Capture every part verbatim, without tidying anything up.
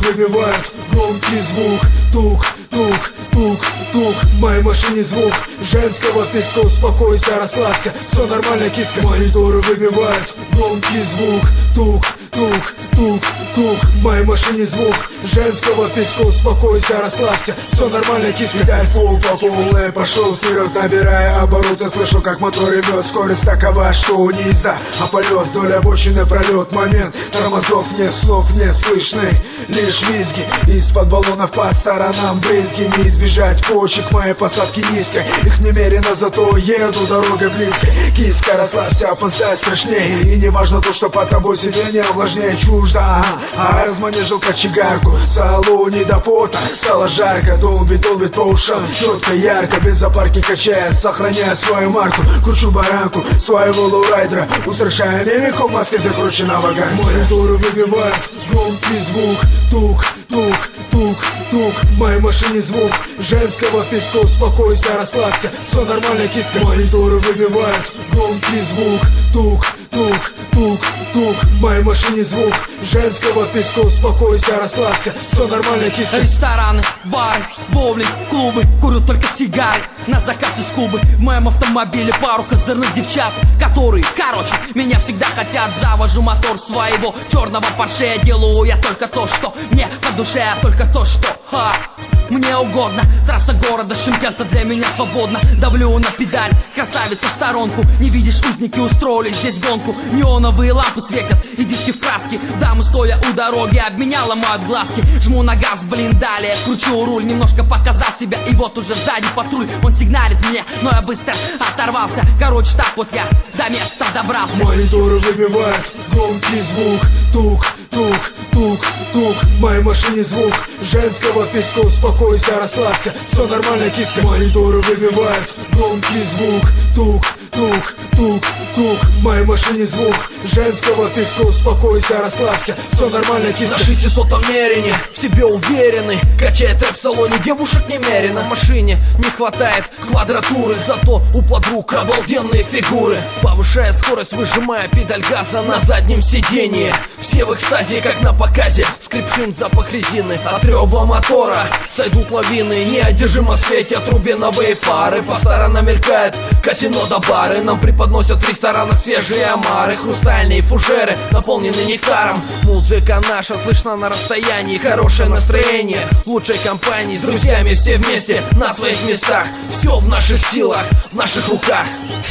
выбивает громкий звук. Тук, тук, тук, тук. В моей машине звук женского писка. Успокойся, расслабься, все нормально, киска. Мониторы выбивают громкий звук. Тук, тук, тук, тук. В моей машине звук женского писка. Успокойся, расслабься, все нормально, киска. Дай фул по полной, пошел вперед, набирая обороты. Слышу, как мотор ревет, скорость такова, что не езда, а полет. Вдоль обочины пролет, момент тормозов нет, слов нет слышны, лишь визги из-под баллонов по сторонам брызги. Не избежать почек моей посадки низкой, их немерено, зато еду дорогой близкой. Киска, расслабься, опоздать страшнее. И не важно то, что под тобой сиденье влажнее чуждо, ага. А разманежил кочегарку в салоне до пота. Стало жарко, долбит, долбит по ушам, четко, ярко, без запарки качает, сохраняя свою марку. Кручу баранку своего лоурайдера, устрашая мимику, маски закручена вага. Мониторы выбивают громкий звук. Тук, тук, тук, тук. В моей машине звук женского писка. Успокойся, расслабься, все нормально, киска. Мониторы выбивают громкий звук. Тук, тук, тук, тук. В моей машине звук женского писка. Успокойся, расслабься, все нормально, киска. Рестораны, бары, боулинг, клубы. Курю только сигары на заказ из Кубы. В моем автомобиле пару козырных девчат, которые, короче, меня всегда хотят. Завожу мотор своего черного Порше. Делаю я только то, что мне по душе, а только то, что ха, мне угодно. Трасса города Шымкента для меня свободна. Давлю на педаль, красавица в сторонку. Не видишь, узники устроили здесь гонку. Неоновые лампы светят и диски в краске. Дамы, стоя у дороги, об меня ломают глазки. Жму на газ, блин, далее кручу руль. Немножко показал себя, и вот уже сзади патруль. Он сигналит мне, но я быстро оторвался. Короче, так вот я до места добрался. Мониторы выбивают громкий звук. Тук, тук, тук, тук. В моей машине звук женского писка. Успокойся, расслабься, все нормально, киска. Мониторы выбивают громкий звук. Тук, тук, тук, тук. В моей машине звук женского писка. Успокойся, расслабься, все нормально, киска. На шестисотом мерине, в себе уверенный, качает рэп в салоне, девушек немерено. В машине не хватает квадратуры, зато у подруг обалденные фигуры. Повышая скорость, выжимая педаль газа на заднем сиденье. Все в экстазе, как на показе. Скрипшин, запах резины, от рева мотора сойдут лавины. Неодержимо светят рубиновые фары. По сторонам мелькает казино да бары. Нам преподносят в ресторанах свежие омары. Хрустальные фужеры, наполнены нектаром. Музыка наша слышна на расстоянии. Хорошее настроение в лучшей компании. С друзьями все вместе на своих местах. Все в наших силах, в наших руках.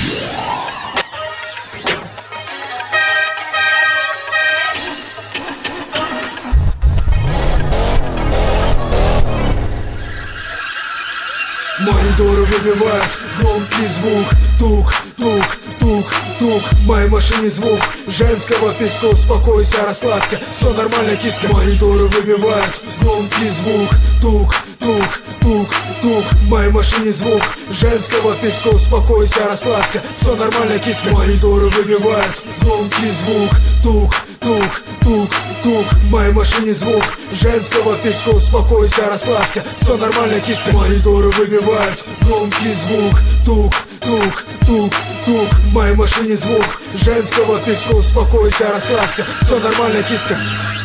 Мониторы выбивают громкий звук. Тук, тук, тук, тук. В моей машине звук женского писка. Успокойся, расслабься, все нормально, киска. Мониторы выбивают громкий звук. Тук, тук, тук, тук. В моей машине звук женского писка. Успокойся, расслабься, все нормально, киска. Мониторы выбивают громкий звук. Тук, тук, тук, тук. В моей машине звук женского писка. Успокойся, расслабься, все нормально, киска. Мониторы выбивают громкий звук. Тук, тук, тук, тук. В моей машине звук женского писка. Успокойся, расслабься, все нормально, киска.